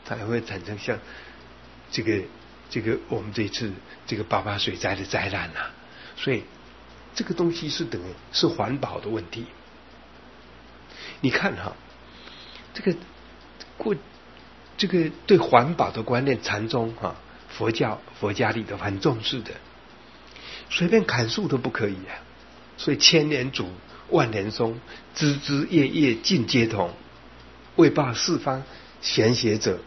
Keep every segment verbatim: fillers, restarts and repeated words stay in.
它也会产生像这个这个我们这一次这个八八水灾的灾难啊。所以这个东西是等于是环保的问题。你看哈，这个过这个对环保的观念，禅宗哈、佛教佛家里头很重视的，随便砍树都不可以啊。所以千年竹，万年松，枝枝叶叶尽皆同，为报四方贤邪者，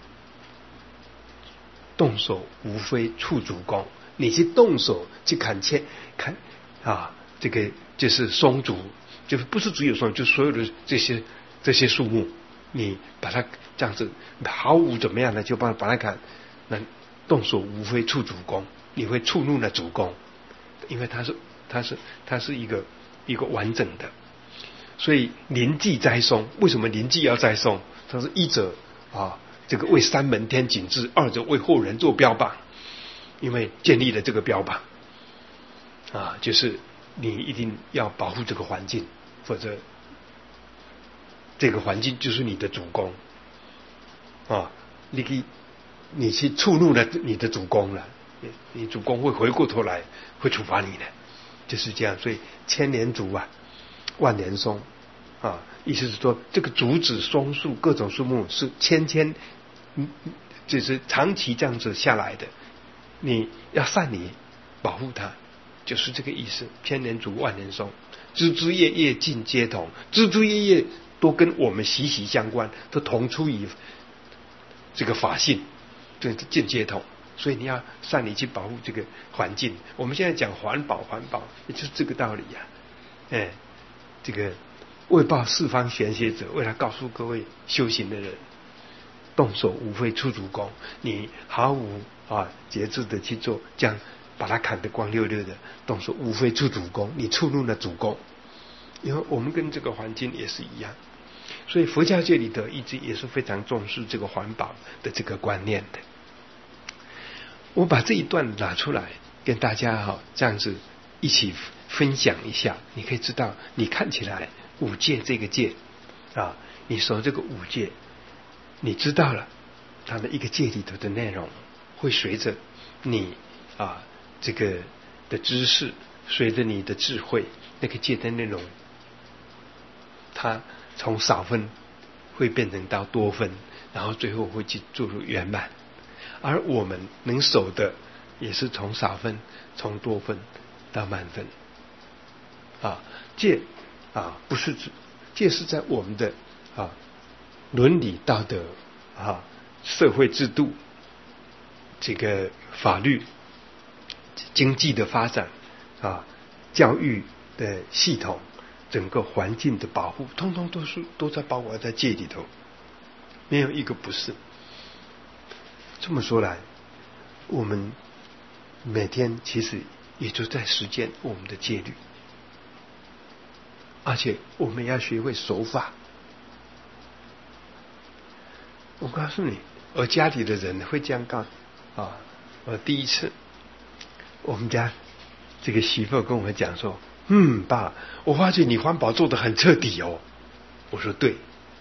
动手无非触竹弓。你去动手去砍切砍啊，这个就是松竹，就是不是只有松，就所有的这些这些树木，你把它这样子毫无怎么样的就把把它砍，那动手无非触竹弓，你会触怒了主公，因为它是它是它是一个一个完整的。所以临济栽松，为什么临济要栽松？它是一者啊，这个为三门天景致；二者为后人做标榜，因为建立了这个标榜啊，就是你一定要保护这个环境，否则这个环境就是你的主公啊，你可以你去触怒了你的主公了，你主公会回过头来会处罚你的，就是这样。所以千年竹啊，万年松啊，意思是说这个竹子、松树各种树木是千千，嗯，就是长期这样子下来的，你要善于保护它，就是这个意思。千年竹，万年松，枝枝叶叶尽皆同，枝枝叶叶都跟我们息息相关，都同出于这个法性，这尽皆同。所以你要善于去保护这个环境。我们现在讲环保，环保也就是这个道理呀、啊。哎，这个为报四方贤邪者，为了告诉各位修行的人，动手无非触竹弓，你毫无啊节制的去做，这样把它砍得光溜溜的，动手无非触竹弓，你触怒了主公。因为我们跟这个环境也是一样，所以佛教界里头一直也是非常重视这个环保的这个观念的。我把这一段拿出来跟大家哈、哦、这样子一起分享一下，你可以知道，你看起来五戒这个戒啊，你守这个五戒，你知道了它的一个戒里头的内容，会随着你啊这个的知识，随着你的智慧，那个戒的内容，它从少分会变成到多分，然后最后会去做入圆满。而我们能守的也是从少分，从多分到满分啊。戒啊不是指戒是在我们的啊伦理道德啊社会制度这个法律经济的发展啊教育的系统整个环境的保护，通通都是都在包括在戒里头，没有一个不是。这么说来，我们每天其实也就在实践我们的戒律，而且我们要学会守法。我告诉你，我家里的人会这样告啊。我第一次，我们家这个媳妇跟我们讲说：“嗯，爸，我发觉你环保做得很彻底哦。”我说：“对，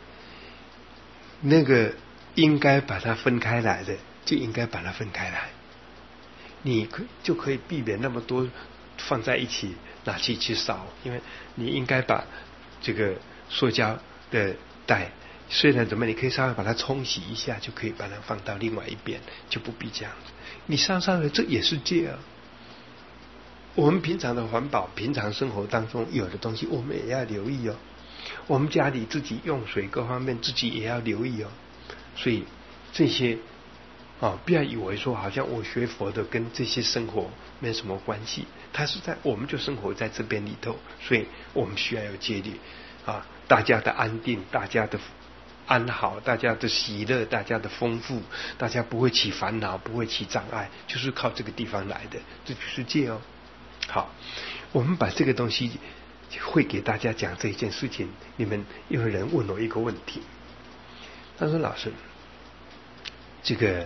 那个应该把它分开来的。”就应该把它分开来，你可就可以避免那么多放在一起拿去去烧，因为你应该把这个塑胶的袋，虽然怎么你可以稍微把它冲洗一下，就可以把它放到另外一边，就不必这样子。你上上来这也是戒啊。我们平常的环保，平常生活当中有的东西，我们也要留意哦。我们家里自己用水各方面，自己也要留意哦。所以这些。啊，不要以为说好像我学佛的跟这些生活没什么关系，它是在我们就生活在这边里头，所以我们需要有戒律啊，大家的安定，大家的安好，大家的喜乐，大家的丰富，大家不会起烦恼，不会起障碍，就是靠这个地方来的，这就是戒哦。好，我们把这个东西会给大家讲这一件事情。你们有人问我一个问题，他说：“老师，这个。”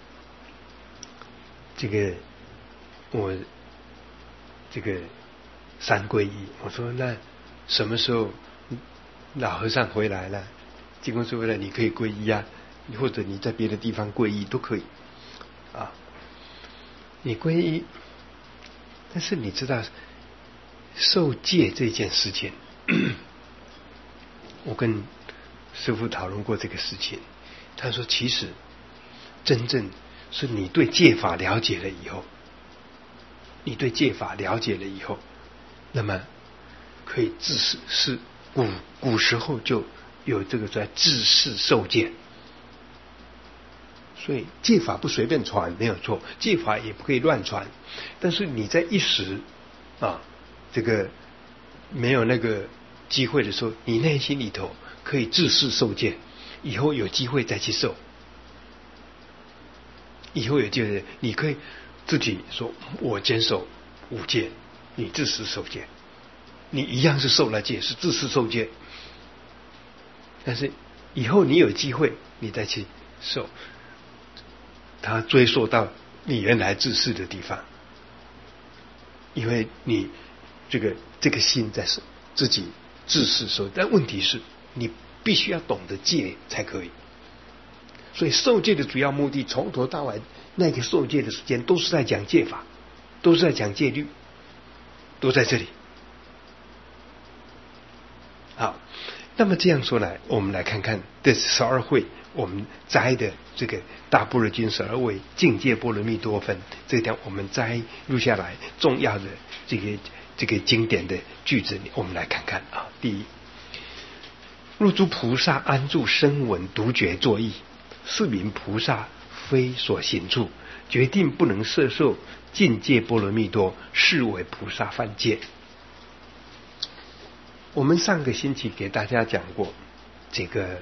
这个我这个三皈依，我说那什么时候老和尚回来了，济公师回来你可以皈依啊？ 或者你在别的地方皈依都可以啊。你皈依，但是你知道受戒这件事情，我跟师父讨论过这个事情，他说其实真正是你对戒法了解了以后，你对戒法了解了以后，那么可以自是是古古时候就有这个在自是受戒。所以戒法不随便传没有错，戒法也不可以乱传，但是你在一时啊这个没有那个机会的时候，你内心里头可以自是受戒，以后有机会再去受，以后有机会你可以自己说我坚守五戒，你自是受戒，你一样是受了戒，是自是受戒，但是以后你有机会你再去受，他追溯到你原来自是的地方，因为你这个这个心在自己自是受，但问题是你必须要懂得戒才可以。所以受戒的主要目的，从头到尾那个受戒的时间都是在讲戒法，都是在讲戒律，都在这里。好，那么这样说来，我们来看看这十二会我们摘的这个大般若经十二位境界波罗蜜多分，这条我们摘录下来重要的这个这个经典的句子，我们来看看啊。第一，若诸菩萨安住声闻独觉作意，是名菩萨非所行处，决定不能摄受境界波罗蜜多，是为菩萨犯戒。我们上个星期给大家讲过这个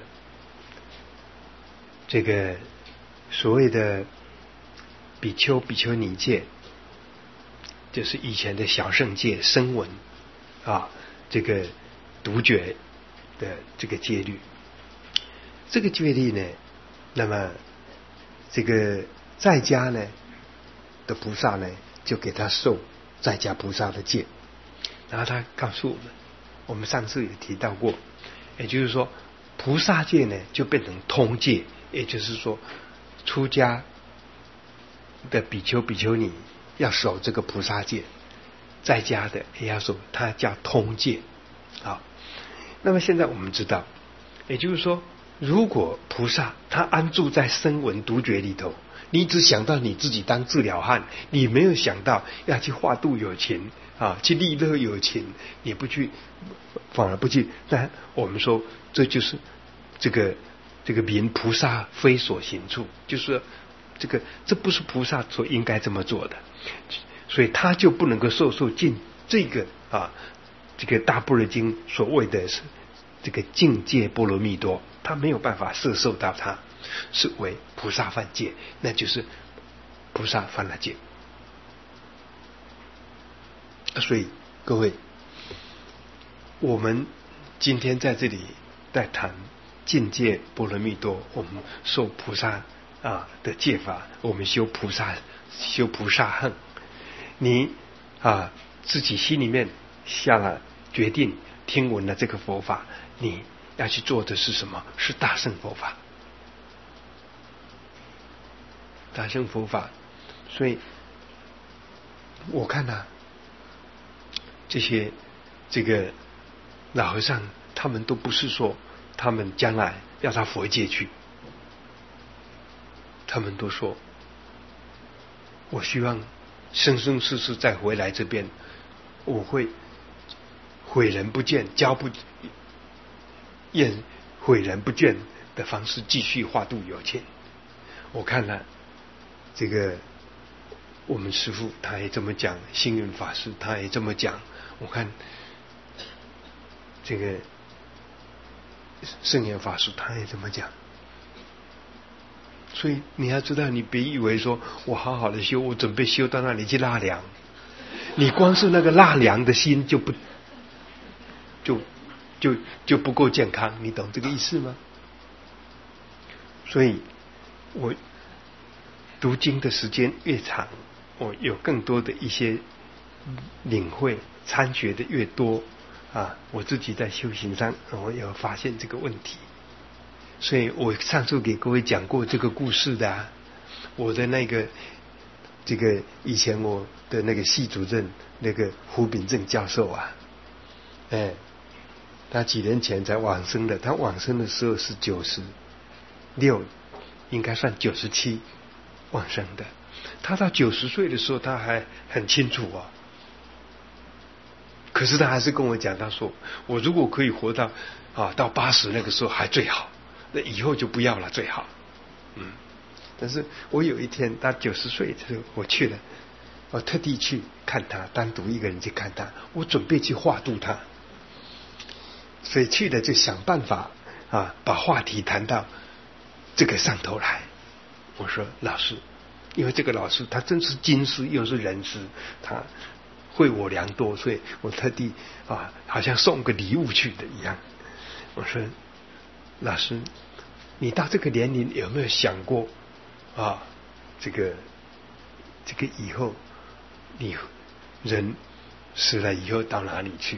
这个所谓的比丘比丘尼戒，就是以前的小乘戒声闻啊，这个独觉的这个戒律。这个戒律呢，那么这个在家呢的菩萨呢，就给他受在家菩萨的戒。然后他告诉我们，我们上次也提到过，也就是说菩萨戒呢就变成通戒，也就是说出家的比丘比丘尼要守这个菩萨戒，在家的也要守，它叫通戒。好，那么现在我们知道，也就是说如果菩萨他安住在声闻独觉里头，你只想到你自己当治疗汉，你没有想到要去化度有情啊，去利乐有情，你不去，反而不去，那我们说这就是这个这个名菩萨非所行处，就是这个这不是菩萨所应该这么做的，所以他就不能够受受尽这个啊这个大般若经所谓的是这个境界波罗蜜多，他没有办法摄受到它，是为菩萨犯戒，那就是菩萨犯了戒。所以各位，我们今天在这里在谈境界波罗蜜多，我们受菩萨啊的戒法，我们修菩萨修菩萨行，你啊自己心里面下了决定，听闻了这个佛法，你要去做的是什么？是大乘佛法，大乘佛法。所以我看啊，这些这个老和尚他们都不是说他们将来要到佛界去，他们都说我希望生生世世再回来这边，我会诲人不倦教不厌诲人不倦的方式继续化度有情。我看了这个我们师父他也这么讲，星云法师他也这么讲，我看这个圣严法师他也这么讲。所以你要知道，你别以为说我好好的修，我准备修到那里去纳凉，你光是那个纳凉的心就不就就就不够健康，你懂这个意思吗？所以我读经的时间越长，我有更多的一些领会，参学的越多啊，我自己在修行上我有发现这个问题。 所以我上次给各位讲过这个故事的啊，我的那个这个以前我的那个系主任那个胡秉正教授啊，哎，他几年前才往生的，他往生的时候是九十六，应该算九十七往生的。他到九十岁的时候，他还很清楚啊。可是他还是跟我讲，他说我如果可以活到啊到八十那个时候还最好，那以后就不要了最好。嗯，但是我有一天他九十岁的时候我去了，我特地去看他，单独一个人去看他，我准备去化度他，所以去了就想办法啊把话题谈到这个上头来。我说老师，因为这个老师他真是经师又是人师，他惠我良多，所以我特地啊，好像送个礼物去的一样。我说，老师，你到这个年龄有没有想过啊？这个这个以后，你人死了以后到哪里去？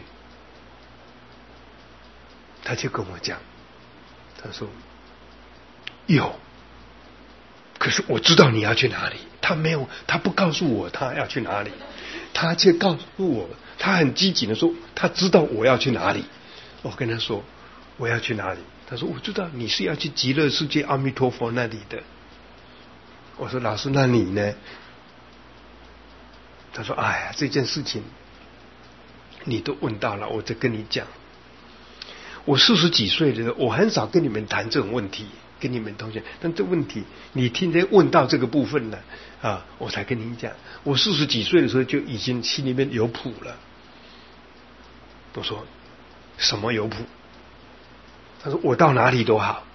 他就跟我讲，他说有，可是我知道你要去哪里。他没有，他不告诉我他要去哪里。他却告诉我，他很积极的说，他知道我要去哪里。我跟他说，我要去哪里？他说，我知道你是要去极乐世界阿弥陀佛那里的。我说，老师，那你呢？他说，哎呀，这件事情你都问到了，我再跟你讲。我四十几岁了，我很少跟你们谈这种问题，跟你们同学，但这问题你今天问到这个部分了啊，我才跟您讲。我四十几岁的时候就已经心里面有谱了。我说什么有谱？他说我到哪里都好。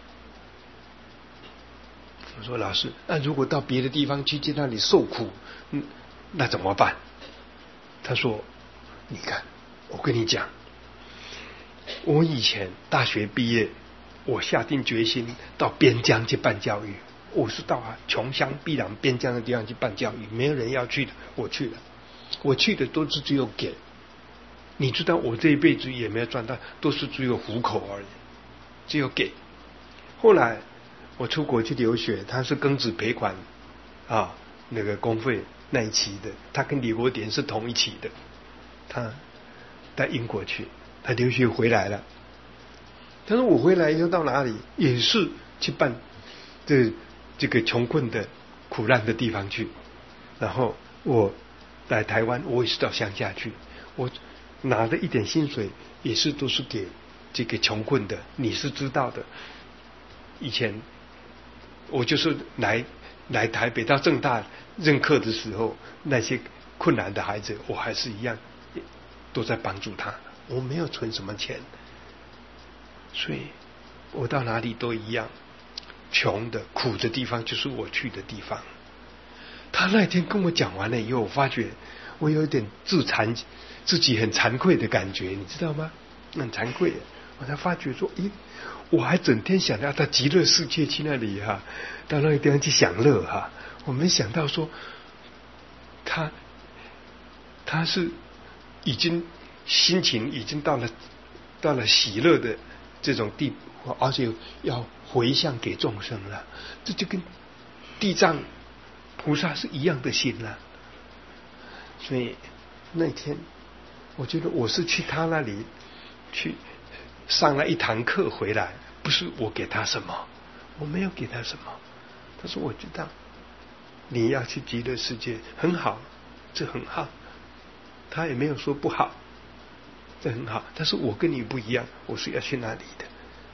我说老师，那如果到别的地方去，在那里受苦，嗯，那怎么办？他说你看，我跟你讲，我以前大学毕业，我下定决心到边疆去办教育。我是到啊穷乡僻壤边疆的地方去办教育，没有人要去的，我去了。我去的都是只有给，你知道我这一辈子也没有赚到，都是只有糊口而已，只有给。后来我出国去留学，他是庚子赔款啊，那个公费那一期的，他跟李国典是同一期的，他到英国去，他留学回来了。他说我回来以后到哪里也是去办这这个穷困的苦难的地方去，然后我来台湾，我也是到乡下去，我拿的一点薪水也是都是给这个穷困的，你是知道的。以前我就是来来台北到政大任课的时候，那些困难的孩子，我还是一样都在帮助他，我没有存什么钱，所以我到哪里都一样。穷的苦的地方就是我去的地方。他那天跟我讲完了以后，我发觉我有点自惭自己很惭愧的感觉，你知道吗？很惭愧。我才发觉说，咦，我还整天想要到极乐世界去那里哈、啊，到那个地方去享乐哈、啊。我没想到说，他他是已经心情已经到了到了喜乐的这种地步，而且要回向给众生了，这就跟地藏菩萨是一样的心了。所以那天我觉得我是去他那里去上了一堂课回来，不是我给他什么，我没有给他什么。他说我知道你要去极乐世界很好，这很好，他也没有说不好，这很好，但是我跟你不一样，我是要去那里的。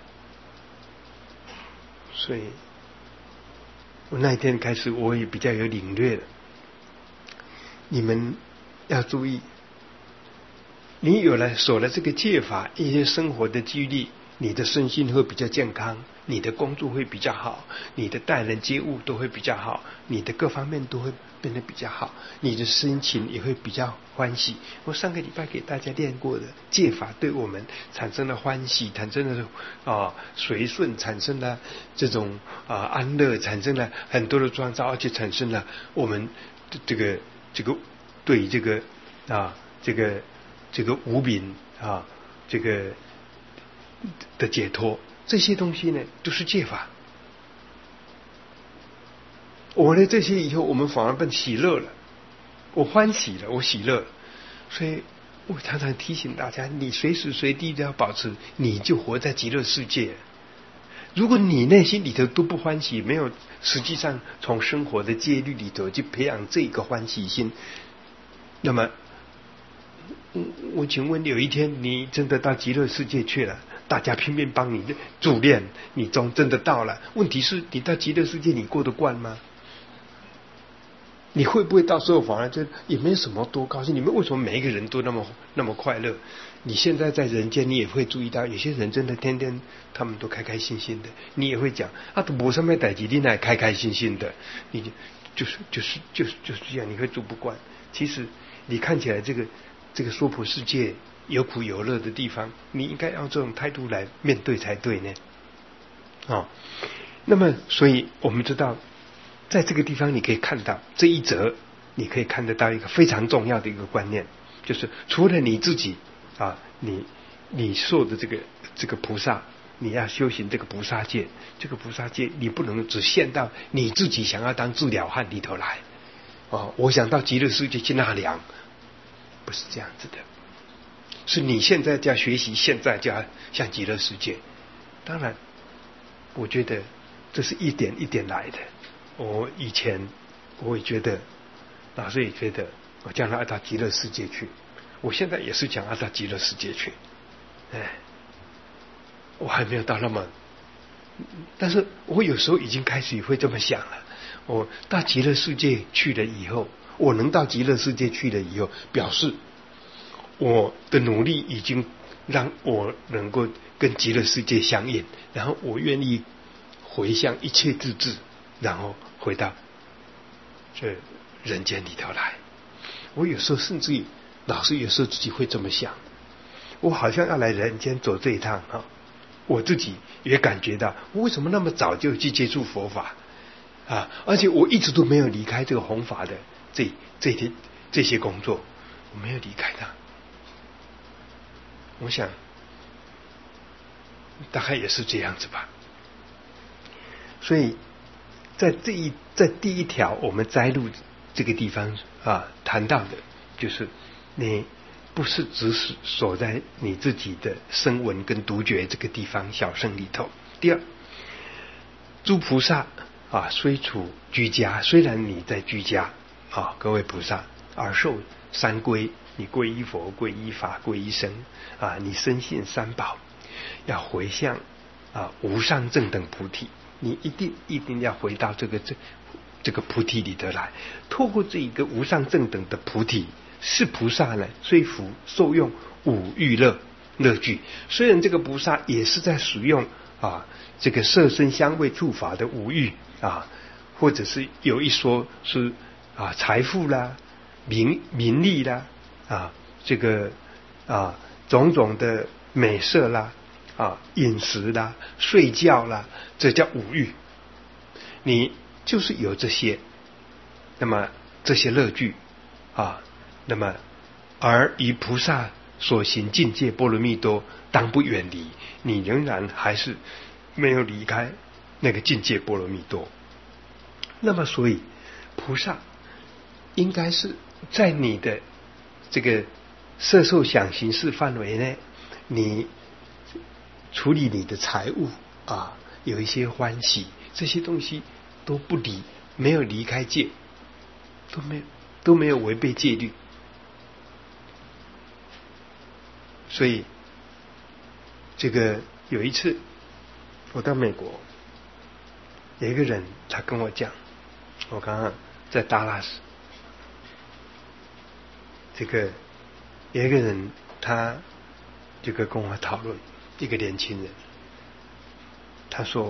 所以我那一天开始我也比较有领略了，你们要注意，你有了守了这个戒法，一些生活的纪律，你的身心会比较健康，你的工作会比较好，你的待人接物都会比较好，你的各方面都会变得比较好，你的心情也会比较欢喜。我上个礼拜给大家练过的戒法，对我们产生了欢喜，产生了啊随顺，产生了这种啊安乐，产生了很多的创造，而且产生了我们这个这个对这个啊这个这个无明啊这个的解脱， 这些东西呢都是戒法。我呢这些以后我们反而变喜乐了，我欢喜了，我喜乐了。所以我常常提醒大家，你随时随地都要保持，你就活在极乐世界。如果你内心里头都不欢喜，没有实际上从生活的戒律里头去培养这个欢喜心，那么我请问有一天你真的到极乐世界去了，大家拼命帮你助念，你终真的到了，问题是你到极乐世界你过得惯吗？你会不会到时候反而就也没什么多高兴？你们为什么每一个人都那么那么快乐？你现在在人间，你也会注意到有些人真的天天他们都开开心心的，你也会讲啊，都没什么代志，你还开开心心的，你就是就是就是就是这样，你会做不惯。其实你看起来这个这个娑婆世界有苦有乐的地方，你应该用这种态度来面对才对呢。哦，那么所以我们知道。在这个地方你可以看到这一则，你可以看得到一个非常重要的一个观念，就是除了你自己啊，你你受的这个这个菩萨，你要修行这个菩萨戒，这个菩萨戒你不能只限到你自己想要当治疗汉里头来哦，我想到极乐世界去纳凉，不是这样子的，是你现在就要学习，现在就要向极乐世界。当然我觉得这是一点一点来的。我以前我也觉得，老师也觉得我将来要到极乐世界去，我现在也是想要到极乐世界去，哎，我还没有到那么，但是我有时候已经开始会这么想了。我到极乐世界去了以后，我能到极乐世界去了以后，表示我的努力已经让我能够跟极乐世界相应，然后我愿意回向一切自治，然后回到这人间里头来。我有时候甚至于老师有时候自己会这么想，我好像要来人间走这一趟啊！我自己也感觉到，我为什么那么早就去接触佛法啊？而且我一直都没有离开这个弘法的这这些这些工作，我没有离开它。我想大概也是这样子吧。所以在这一在第一条我们摘录这个地方啊谈到的，就是你不是只是锁在你自己的声闻跟独觉这个地方小乘里头。第二，诸菩萨啊虽处居家，虽然你在居家啊，各位菩萨而受三皈，你皈依佛、皈依法、皈依僧啊，你深信三宝，要回向啊无上正等菩提。你一定一定要回到这个这这个菩提里头来，透过这一个无上正等的菩提，是菩萨呢虽福受用五欲乐乐具。虽然这个菩萨也是在使用啊这个色声香味触法的五欲啊，或者是有一说是啊财富啦、名名利啦啊这个啊种种的美色啦。啊，饮食啦，睡觉啦，这叫五欲。你就是有这些，那么这些乐具啊，那么而以菩萨所行境界波罗蜜多，当不远离，你仍然还是没有离开那个境界波罗蜜多。那么所以菩萨应该是在你的这个色受想行识范围内，你处理你的财物啊，有一些欢喜，这些东西都不离，没有离开戒，都没有都没有违背戒律。所以这个有一次我到美国，有一个人他跟我讲，我刚刚在达拉斯，这个有一个人他这个跟我讨论，一个年轻人，他说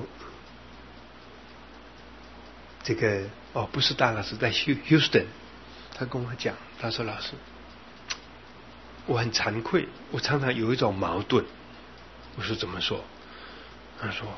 这个哦不是达拉斯，在 Houston， 他跟我讲，他说老师，我很惭愧，我常常有一种矛盾。我说怎么说？他说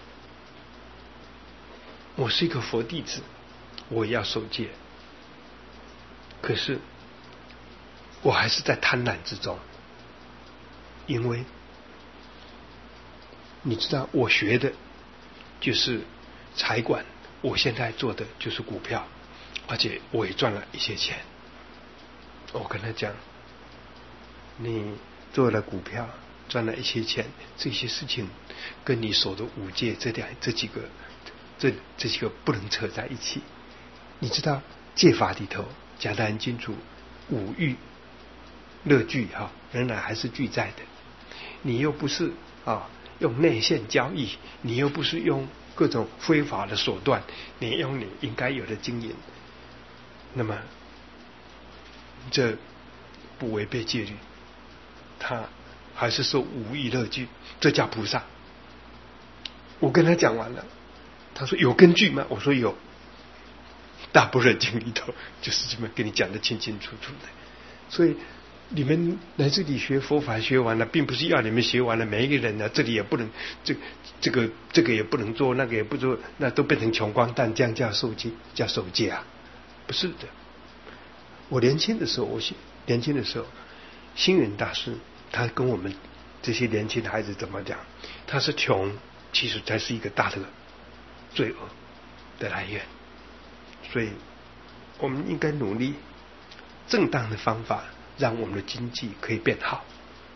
我是一个佛弟子，我也要受戒，可是我还是在贪婪之中，因为你知道我学的就是财管，我现在做的就是股票，而且我也赚了一些钱。我跟他讲，你做了股票赚了一些钱，这些事情跟你守的五戒这两这几个这这几个不能扯在一起。你知道戒法里头讲得很清楚，五欲乐具哈，仍然还是俱在的。你又不是啊用内线交易，你又不是用各种非法的手段，你用你应该有的经营，那么这不违背戒律，他还是受五欲乐具，这叫菩萨。我跟他讲完了，他说有根据吗？我说有，大般若经里头就是这么跟你讲的清清楚楚的。所以你们来这里学佛法学完了，并不是要你们学完了每一个人呢，这里也不能这这个这个也不能做，那个也不做，那都变成穷光蛋，这样叫受戒，叫守戒啊？不是的。我年轻的时候，我年轻的时候，星云大师他跟我们这些年轻的孩子怎么讲？他是穷，其实才是一个大的罪恶的来源。所以我们应该努力正当的方法，让我们的经济可以变好。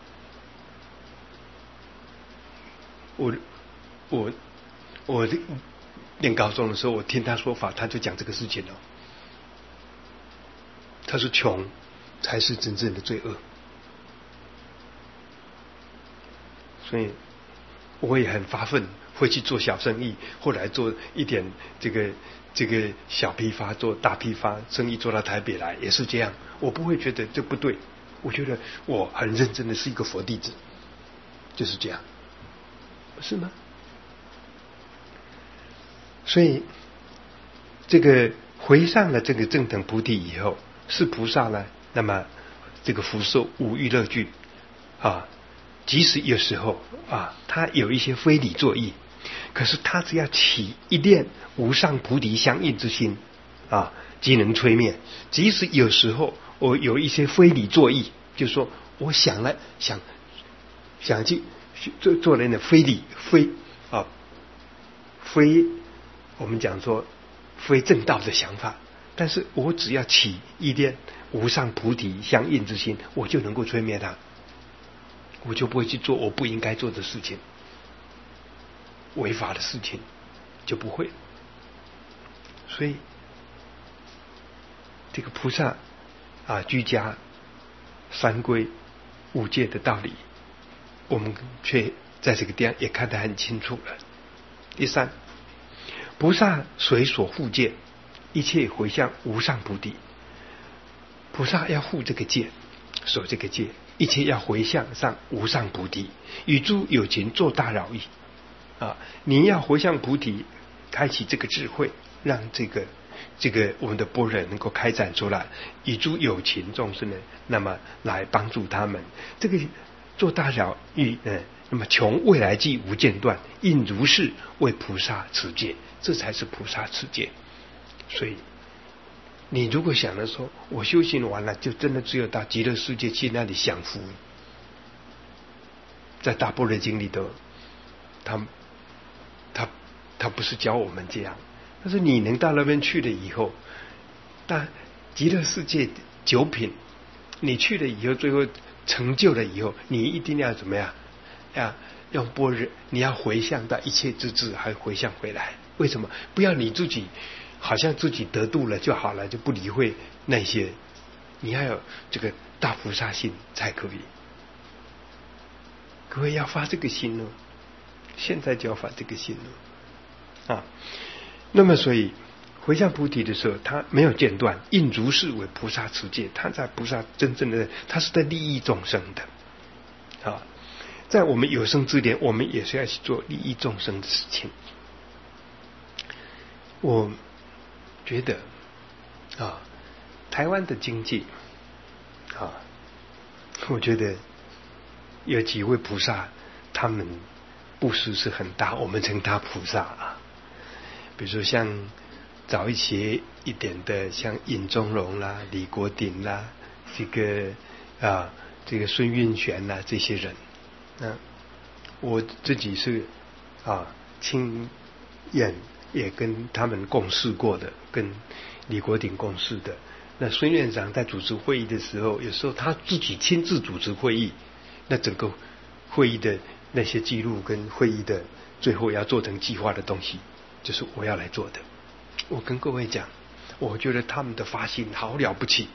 我我我念高中的时候，我听他说法，他就讲这个事情了。他说穷才是真正的罪恶。所以我也很发奋，会去做小生意，后来做一点这个这个小批发，做大批发，生意做到台北来也是这样。我不会觉得这不对，我觉得我很认真的是一个佛弟子，就是这样，是吗？所以这个回上了这个正等菩提以后，是菩萨呢，那么这个福寿五欲乐具啊，即使有时候啊，他有一些非理作意，可是他只要起一念无上菩提相应之心啊，即能摧灭。即使有时候我有一些非理作意，就是说我想了想想去做做人的非理非啊非我们讲说非正道的想法，但是我只要起一念无上菩提相应之心，我就能够摧灭它，我就不会去做我不应该做的事情，违法的事情就不会。所以这个菩萨啊，居家三归五戒的道理，我们却在这个地方也看得很清楚了。第三，菩萨随所护戒，一切回向无上菩提。菩萨要护这个戒，守这个戒，一切要回向上无上菩提，与诸有情作大饶益啊！你要回向菩提，开启这个智慧，让这个这个我们的般若能够开展出来，与诸有情众生呢，那么来帮助他们。这个做大饶益，嗯，那么穷未来际无间断，应如是为菩萨持戒，这才是菩萨持戒。所以你如果想的说，我修行完了，就真的只有到极乐世界去那里享福，在大般若经里头，他他他不是教我们这样。但是你能到那边去了以后，但极乐世界九品，你去了以后，最后成就了以后，你一定要怎么样？要用般若，你要回向到一切之智，还回向回来。为什么？不要你自己好像自己得度了就好了，就不理会那些。你要有这个大菩萨心才可以。各位要发这个心哦，现在就要发这个心哦啊。那么所以回向菩提的时候，他没有间断，应如是为菩萨持戒。他在菩萨真正的，他是在利益众生的啊。在我们有生之年，我们也是要去做利益众生的事情。我觉得啊，台湾的经济啊，我觉得有几位菩萨，他们布施是很大，我们称他菩萨啊。比如说像早一些一点的，像尹宗荣啦、李国鼎啦，这个啊，这个孙运璇啦，这些人，那我自己是啊亲眼也跟他们共事过的，跟李国鼎共事的。那孙院长在主持会议的时候，有时候他自己亲自主持会议，那整个会议的那些记录跟会议的最后要做成计划的东西，就是我要来做的。我跟各位讲，我觉得他们的发心好了不起，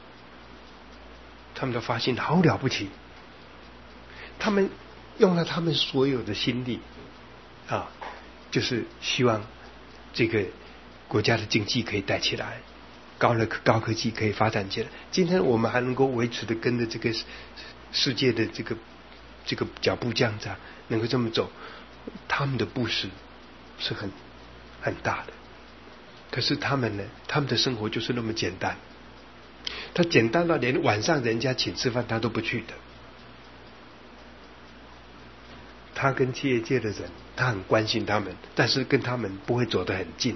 他们的发心好了不起，他们用了他们所有的心力啊，就是希望这个国家的经济可以带起来，高了高科技可以发展起来。今天我们还能够维持的跟着这个世界的这个这个脚步这样子啊，能够这么走，他们的布施是很很大的。可是他们呢，他们的生活就是那么简单，他简单到连晚上人家请吃饭他都不去的。他跟企业界的人，他很关心他们，但是跟他们不会走得很近。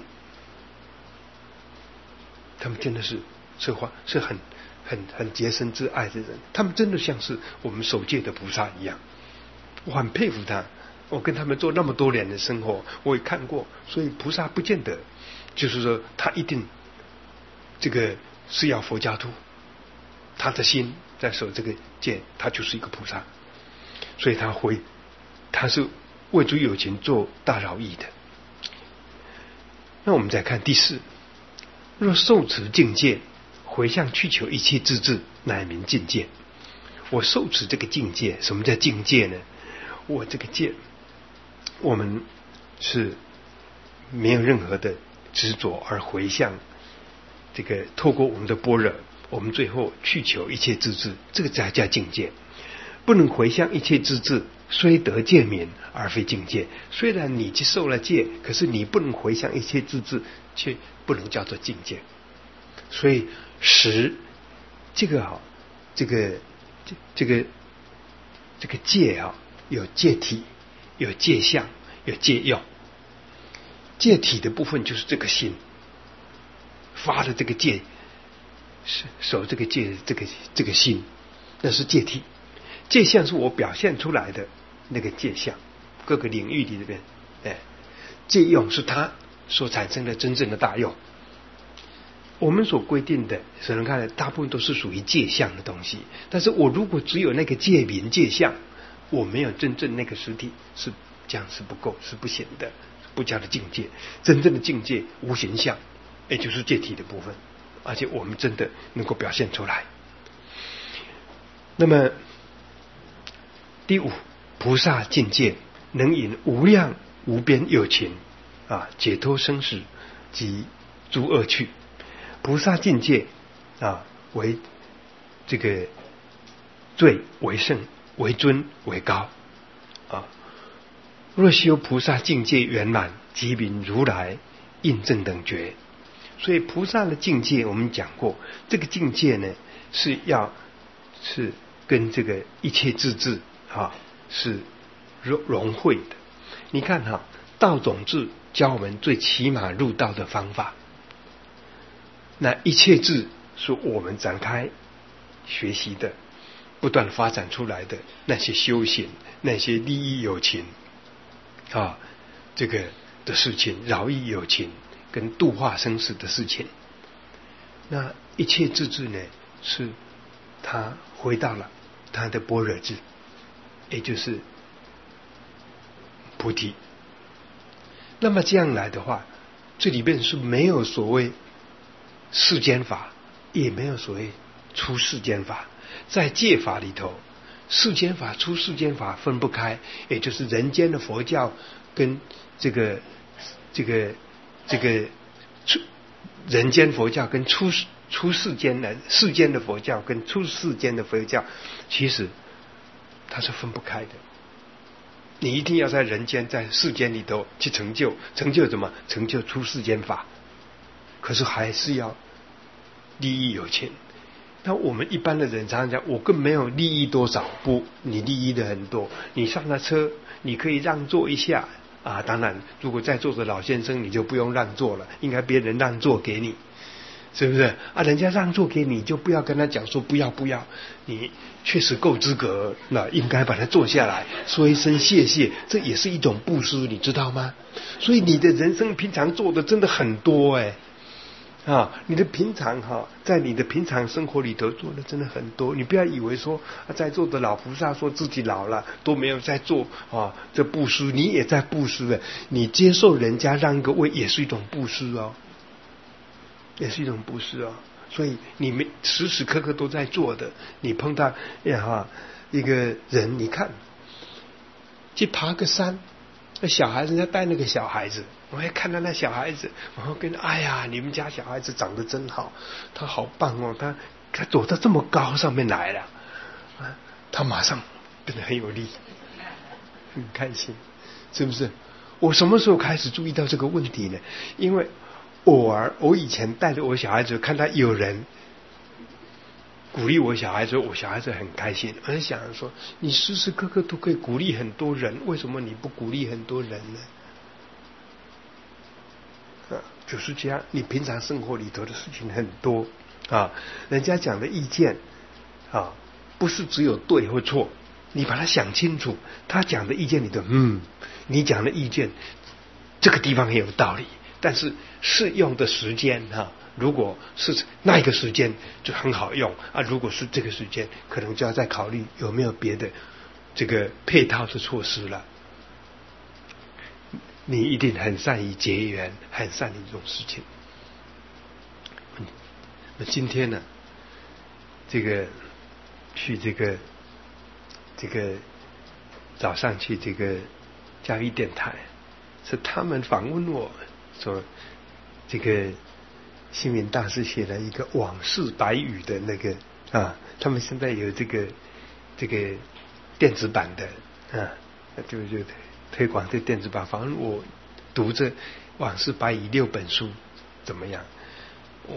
他们真的是是话是很很很洁身自爱的人，他们真的像是我们守戒的菩萨一样，我很佩服他。我跟他们做那么多年的生活，我也看过，所以菩萨不见得就是说他一定这个是要佛教徒，他的心在守这个戒，他就是一个菩萨，所以他会他是为诸有情做大饶益的。那我们再看第四，若受持境界，回向去求一切自治，乃名境界。我受持这个境界，什么叫境界呢？我这个戒，我们是没有任何的执着而回向这个，透过我们的般若，我们最后去求一切自治，这个才叫境界。不能回向一切自治，虽得戒名而非境界。虽然你去受了戒，可是你不能回向一切自治，却不能叫做境界。所以十这个啊，这个这个这个戒啊，有戒体，有戒相，有戒用。戒体的部分就是这个心发的这个戒，守这个戒，这个这个心，那是戒体。戒相是我表现出来的那个戒相，各个领域里边，哎，戒用是它所产生的真正的大用。我们所规定的，只能看来大部分都是属于戒相的东西。但是我如果只有那个戒名戒相，我没有真正那个实体，是这样是不够，是不行的，不叫的境界。真正的境界无形相，也就是戒体的部分，而且我们真的能够表现出来。那么第五，菩萨境界能引无量无边有情啊，解脱生死及诸恶趣。菩萨境界啊，为这个最为圣为尊为高啊。若修菩萨境界圆满，即名如来印证等觉。所以菩萨的境界，我们讲过，这个境界呢是要是跟这个一切自治啊是融融汇的。你看哈、啊，道种智教我们最起码入道的方法。那一切智是我们展开学习的，不断发展出来的那些修行，那些利益有情啊，这个的事情，饶益有情跟度化生死的事情。那一切智智呢，是他回到了他的般若智，也就是菩提。那么这样来的话，这里面是没有所谓世间法，也没有所谓出世间法。在戒法里头，世间法出世间法分不开，也就是人间的佛教跟这个这个这个出人间佛教跟出出世间的世间的佛教跟出世间的佛教，其实它是分不开的。你一定要在人间在世间里头去成就，成就什么？成就出世间法。可是还是要利益有情。那我们一般的人常常讲，我更没有利益多少，不，你利益的很多。你上了车，你可以让座一下啊。当然，如果在座的老先生，你就不用让座了，应该别人让座给你是不是啊？人家让座给你，就不要跟他讲说不要不要，你确实够资格，那应该把他坐下来，说一声谢谢，这也是一种布施，你知道吗？所以你的人生平常做的真的很多哎。啊，你的平常哈，在你的平常生活里头做的真的很多，你不要以为说在座的老菩萨说自己老了都没有在做啊，这布施你也在布施的，你接受人家让一个位也是一种布施哦，也是一种布施哦，所以你们时时刻刻都在做的。你碰到呀哈一个人，你看去爬个山，那小孩子在带那个小孩子。我还看到那小孩子，然后跟哎呀，你们家小孩子长得真好，他好棒哦，他他走到这么高上面来了，啊，他马上变得很有力，很开心，是不是？我什么时候开始注意到这个问题呢？因为偶尔我以前带着我小孩子，看到有人鼓励我小孩子，我小孩子很开心。我在想说，你时时刻刻都可以鼓励很多人，为什么你不鼓励很多人呢？就是这样，你平常生活里头的事情很多啊，人家讲的意见啊，不是只有对或错，你把它想清楚。他讲的意见里头，嗯，你讲的意见这个地方很有道理，但是适用的时间哈，如果是那一个时间就很好用啊，如果是这个时间，可能就要再考虑有没有别的这个配套的措施了。你一定很善于结缘，很善于这种事情。那今天呢，这个去这个这个早上去这个教育电台，是他们访问我说，这个星云大师写了一个往事白语的那个啊，他们现在有这个这个电子版的啊，就就推广这电子版。反正我读这《往事白语》六本书怎么样？我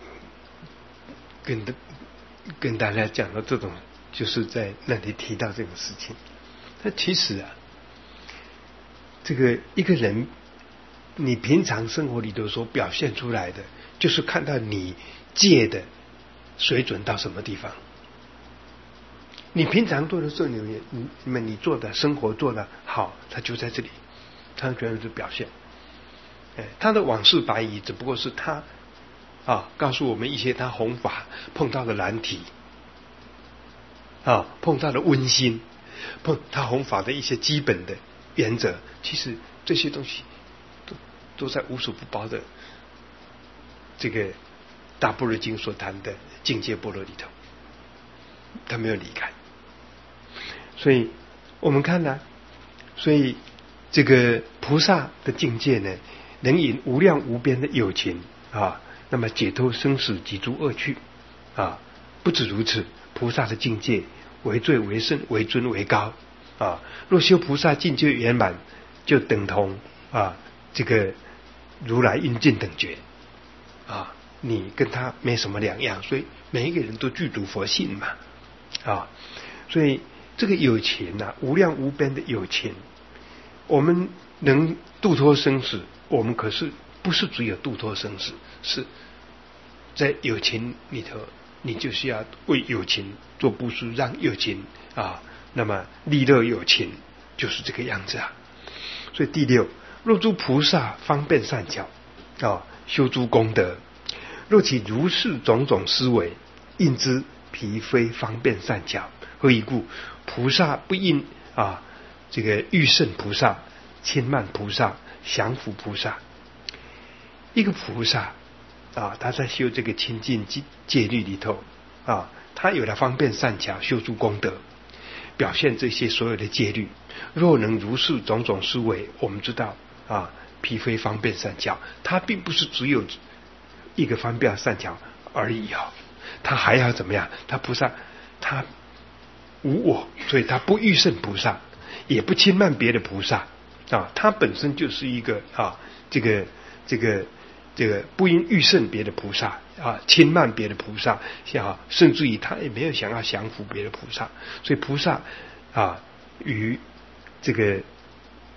跟跟大家讲的这种，就是在那里提到这种事情。那其实啊，这个一个人，你平常生活里头所表现出来的，就是看到你戒的水准到什么地方。你平常做的时候，你你你们你做的生活做的好，他就在这里，他全部是表现。哎，他的往事白语只不过是他啊告诉我们一些他弘法碰到的难题啊，碰到的温馨，碰他弘法的一些基本的原则。其实这些东西都都在无所不包的这个大般若经所谈的境界般若里头，他没有离开。所以我们看呢，所以这个菩萨的境界呢，能引无量无边的有情啊，那么解脱生死及诸恶趣啊。不止如此，菩萨的境界为最为甚为尊为高啊。若修菩萨境界圆满，就等同啊这个如来应尽等觉啊，你跟他没什么两样。所以每一个人都具足佛性嘛啊，所以这个有情啊，无量无边的有情，我们能度脱生死，我们可是不是只有度脱生死，是在有情里头，你就是要为有情做布施，让有情啊，那么利乐有情，就是这个样子啊。所以第六，若诸菩萨方便善巧啊，修诸功德，若其如是种种思维，应知彼非方便善巧。何以故？菩萨不应啊，这个欲胜菩萨、轻慢菩萨、降伏菩萨。一个菩萨啊，他在修这个清净戒律里头啊，他有了方便善巧，修诸功德，表现这些所有的戒律。若能如是种种思维，我们知道啊，彼非方便善巧，他并不是只有一个方便善巧而已啊，他还要怎么样？他菩萨他无我，所以他不欲胜菩萨，也不轻慢别的菩萨啊，他本身就是一个啊，这个这个这个不应欲胜别的菩萨啊，轻慢别的菩萨啊，甚至于他也没有想要降服别的菩萨。所以菩萨啊，与这个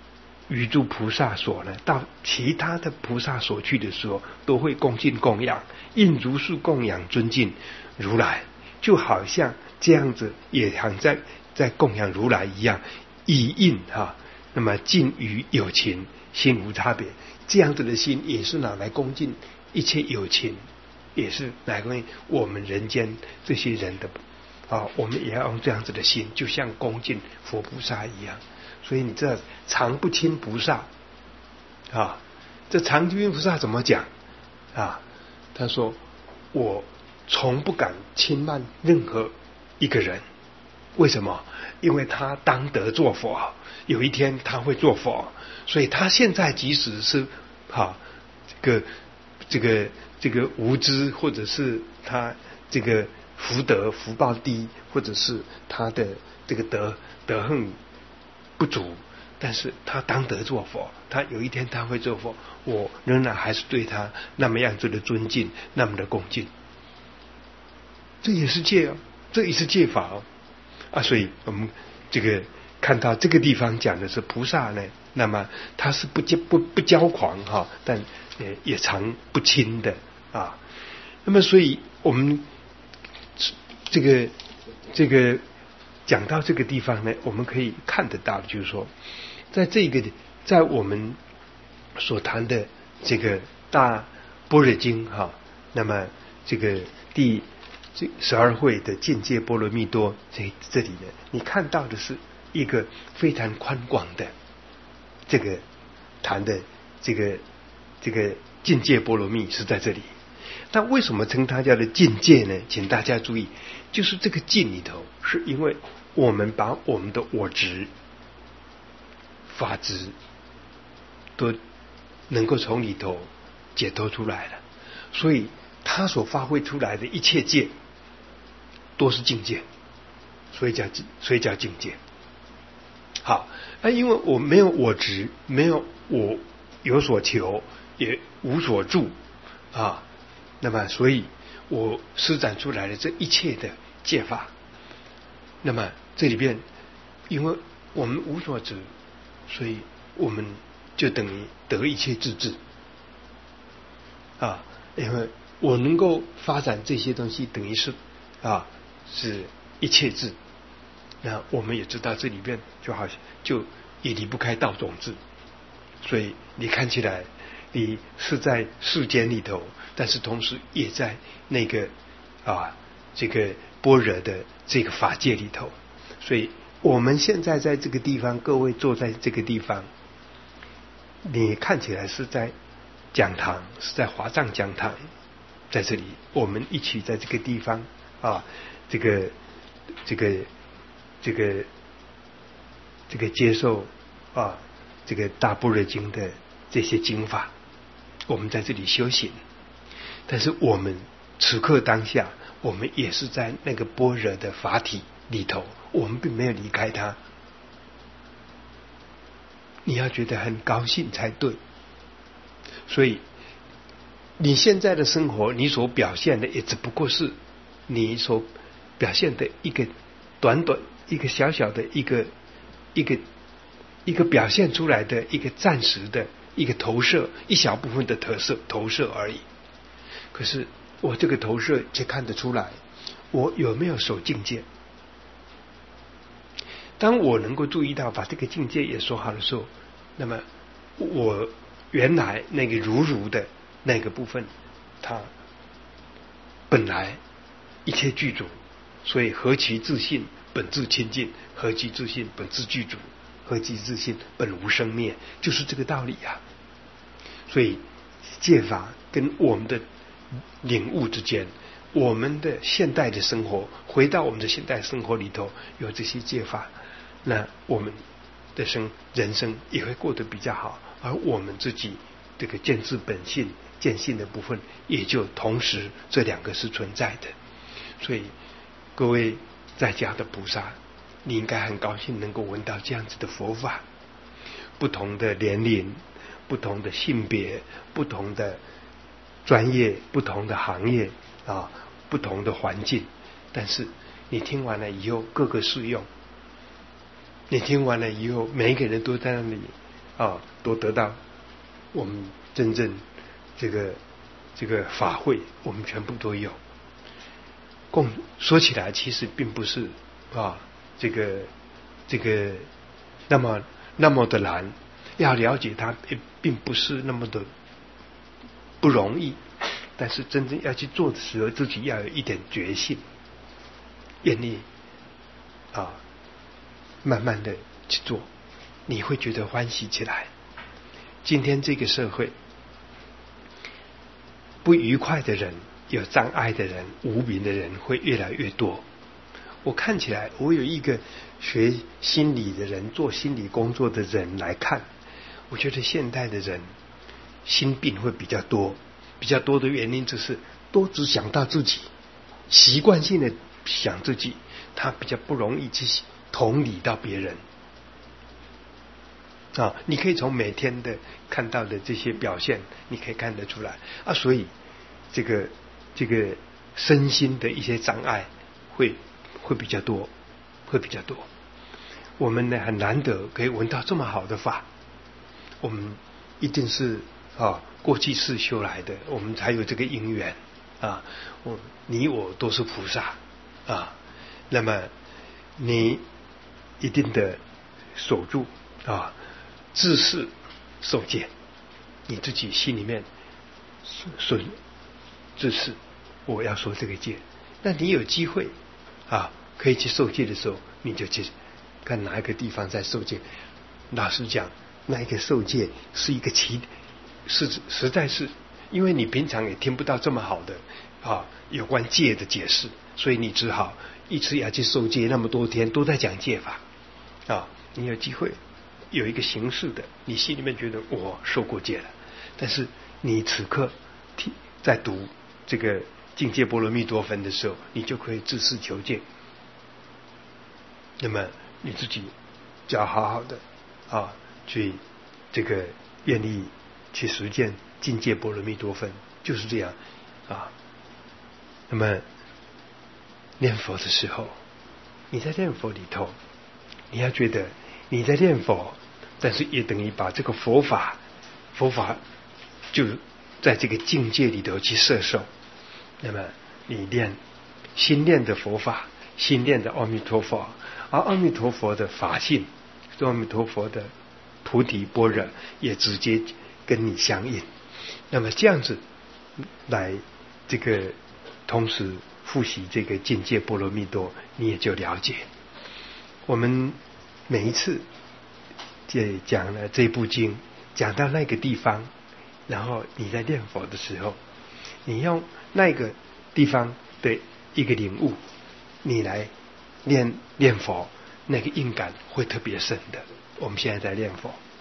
于诸菩萨所呢，到其他的菩萨所去的时候，都会恭敬供养，应如是供养尊敬如来，就好像这样子，也好像在在供养如来一样，以应哈，那么敬于有情，心无差别，这样子的心也是拿来恭敬一切有情，也是拿来恭敬我们人间这些人的啊，我们也要用这样子的心，就像恭敬佛菩萨一样。所以你这常不轻菩萨啊，这常不轻菩萨怎么讲啊？他说我从不敢轻慢任何一个人，为什么？因为他当得做佛，有一天他会做佛，所以他现在即使是啊这个这个这个无知，或者是他这个福德福报低，或者是他的这个德德行不足，但是他当得做佛，他有一天他会做佛，我仍然还是对他那么样子的尊敬，那么的恭敬。这也是戒哦，这也是戒法哦啊！所以我们这个看到这个地方讲的是菩萨呢，那么他是不不不骄狂哈，但也也常不轻的啊。那么所以我们这个这个。讲到这个地方呢，我们可以看得到，就是说，在这个在我们所谈的这个大般若经哈，那么这个第这十二会的境界波罗蜜多这这里呢，你看到的是一个非常宽广的这个谈的这个这个境界波罗蜜是在这里。那为什么称它叫做境界呢？请大家注意，就是这个境里头，是因为我们把我们的我执、法执都能够从里头解脱出来了，所以它所发挥出来的一切界都是境界，所以叫所以叫境界。好，那因为我没有我执，没有我有所求，也无所住啊。那么，所以我施展出来的这一切的戒法，那么这里边，因为我们无所执，所以我们就等于得一切自治啊。因为我能够发展这些东西，等于是啊是一切智。那我们也知道，这里边就好像就也离不开道种智，所以你看起来你是在世间里头，但是同时也在那个啊这个般若的这个法界里头。所以我们现在在这个地方，各位坐在这个地方，你看起来是在讲堂，是在华藏讲堂，在这里我们一起在这个地方啊，这个这个这个这个接受啊这个大般若经的这些经法，我们在这里修行。但是我们此刻当下，我们也是在那个般若的法体里头，我们并没有离开它。你要觉得很高兴才对。所以你现在的生活，你所表现的也只不过是你所表现的一个短短一个小小的一个一个一个表现出来的一个暂时的一个投射，一小部分的投射投射而已。可是我这个投射却看得出来，我有没有守境界。当我能够注意到把这个境界也说好的时候，那么我原来那个如如的那个部分，它本来一切具足，所以何其自信本自清净，何其自信本自具足，何其自信本无生灭，就是这个道理啊。所以戒法跟我们的领悟之间，我们的现代的生活，回到我们的现代生活里头有这些戒法，那我们的生人生也会过得比较好，而我们自己这个见自本性见性的部分，也就同时这两个是存在的。所以各位在家的菩萨，你应该很高兴能够闻到这样子的佛法。不同的年龄，不同的性别，不同的专业，不同的行业啊，不同的环境，但是你听完了以后各个适用，你听完了以后每一个人都在那里啊，都得到我们真正这个这个法会，我们全部都有。共说起来，其实并不是啊，这个这个那么那么的难，要了解它，并不是那么的不容易。但是真正要去做的时候，自己要有一点决心，愿意啊，慢慢的去做，你会觉得欢喜起来。今天这个社会，不愉快的人，有障碍的人，无名的人会越来越多。我看起来，我有一个学心理的人，做心理工作的人来看，我觉得现代的人心病会比较多。比较多的原因就是都只想到自己，习惯性的想自己，他比较不容易去同理到别人啊。你可以从每天的看到的这些表现，你可以看得出来啊。所以这个这个身心的一些障碍会会比较多，会比较多。我们呢很难得可以闻到这么好的法，我们一定是啊。过去世修来的，我们才有这个因缘啊！我你我都是菩萨啊，那么你一定的守住啊，自是受戒，你自己心里面顺自是我要受这个戒，那你有机会啊，可以去受戒的时候，你就去看哪一个地方在受戒。老实讲，那一个受戒是一个奇。是实在是，因为你平常也听不到这么好的啊有关戒的解释，所以你只好一次要去受戒，那么多天都在讲戒法啊。你有机会有一个形式的，你心里面觉得我受过戒了，但是你此刻在读这个境界波罗蜜多分的时候，你就可以自视求戒。那么你自己就要好好的啊去这个愿意。去实践境界波罗蜜多分，就是这样啊。那么念佛的时候，你在念佛里头，你要觉得你在念佛，但是也等于把这个佛法，佛法就在这个境界里头去摄受。那么你念心念的佛法，心念的阿弥陀佛，而阿弥陀佛的法性，阿弥陀佛的菩提般若也直接跟你相应。那么这样子来这个同时复习这个境界波罗蜜多，你也就了解。我们每一次这讲了这部经，讲到那个地方，然后你在念佛的时候，你用那个地方的一个领悟，你来念念佛，那个印感会特别深的。我们现在在念佛。